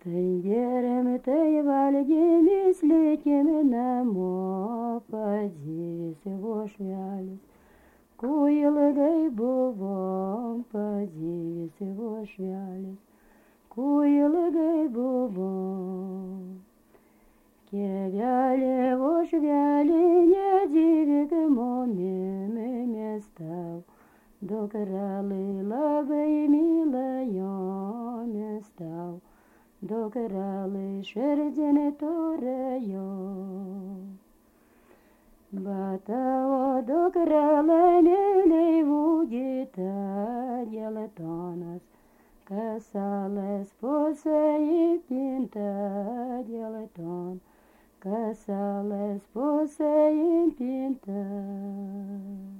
Tai gėrėm, tai valgėm, lėkėm namo, padėjusi vošvelis. Ku ilgai buvom, padėjusi vošvelis. Ku ilgai buvom. Kėvelė, vošvelė, nedživyk momėmis tau. Dukrelai labai myla jomis tau. Dukrelai širdin turėjo. Bet tavo dukrelai mėliai vūgyta geltonas, kasalas pusė įpinta gelton, kasalas pusė įpinta.